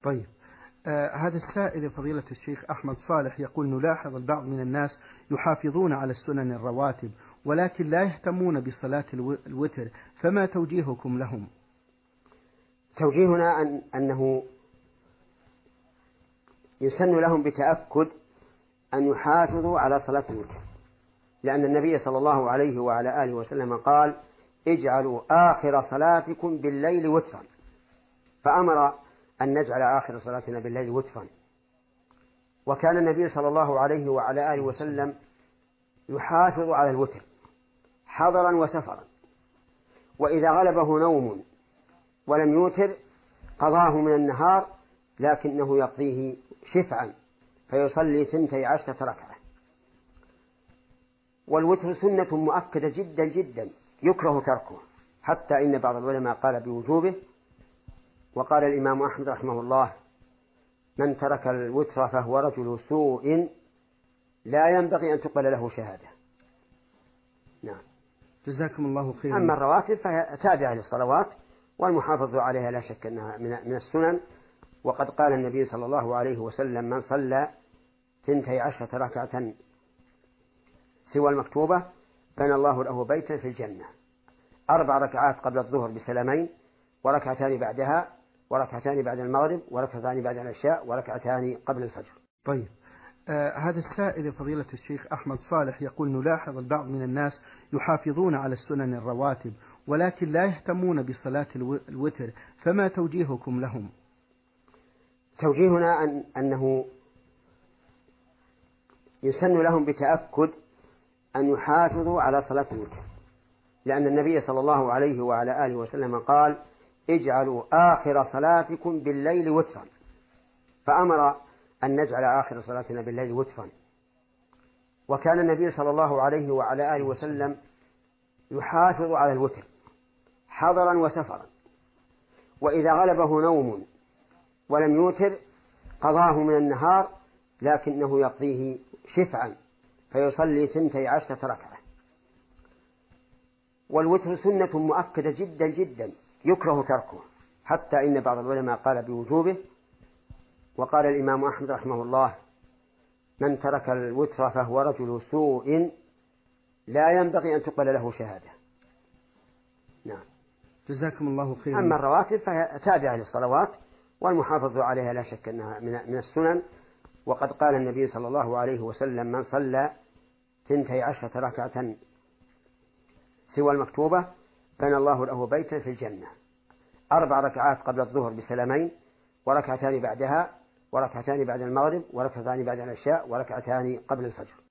طيب. هذا السائل فضيلة الشيخ أحمد صالح يقول: نلاحظ البعض من الناس يحافظون على السنن الرواتب ولكن لا يهتمون بصلاة الوتر، فما توجيهكم لهم؟ توجيهنا أنه يسن لهم بتأكد أن يحافظوا على صلاة الوتر، لأن النبي صلى الله عليه وعلى آله وسلم قال: اجعلوا آخر صلاتكم بالليل وترا، فأمر أن نجعل آخر صلاتنا بالليل وترا. وكان النبي صلى الله عليه وعلى آله وسلم يحافظ على الوتر حضرا وسفرا، وإذا غلبه نوم ولم يوتر قضاه من النهار، لكنه يقضيه شفعا فيصلي 12 ركعة. والوتر سنة مؤكدة جدا جدا يكره تركه، حتى إن بعض العلماء قال بوجوبه. وقال الإمام أحمد رحمه الله: من ترك الوتر فهو رجل سوء لا ينبغي أن تقبل له شهادة. نعم. جزاكم الله خيرا. أما الرواتب فهي تابعة للصلوات، والمحافظة عليها لا شك أنها من السنن. وقد قال النبي صلى الله عليه وسلم: من صلى 12 ركعة سوى المكتوبة بنى الله له بيتا في الجنة، 4 ركعات قبل الظهر بسلامين، وركعتان بعدها، وركعتان بعد المغرب، وركعتان بعد العشاء، وركعتان قبل الفجر. طيب. هذا السائل فضيلة الشيخ أحمد صالح يقول: نلاحظ البعض من الناس يحافظون على السنن الرواتب ولكن لا يهتمون بصلاة الوتر، فما توجيهكم لهم؟ توجيهنا أنه يسن لهم بتأكد أن يحافظوا على صلاة الوتر، لأن النبي صلى الله عليه وعلى آله وسلم قال: اجعلوا آخر صلاتكم بالليل وترا، فأمر أن نجعل آخر صلاتنا بالليل وترا. وكان النبي صلى الله عليه وعلى آله وسلم يحافظ على الوتر حضرا وسفرا، وإذا غلبه نوم ولم يوتر قضاه من النهار، لكنه يقضيه شفعا فيصلي 12 ركعة. والوتر سنة مؤكدة جدا جدا يكره تركه، حتى إن بعض العلماء قال بوجوبه. وقال الإمام أحمد رحمه الله: من ترك الوتر فهو رجل سوء لا ينبغي أن تقبل له شهادة. نعم. جزاكم الله خيرا. أما الرواتب فهي تابعة للصلوات، والمحافظة عليها لا شك أنها من السنن. وقد قال النبي صلى الله عليه وسلم: من صلى 12 ركعة سوى المكتوبة بنى الله له بيتا في الجنة، 4 ركعات قبل الظهر بسلامين، وركعتان بعدها، وركعتان بعد المغرب، وركعتان بعد العشاء، وركعتان قبل الفجر.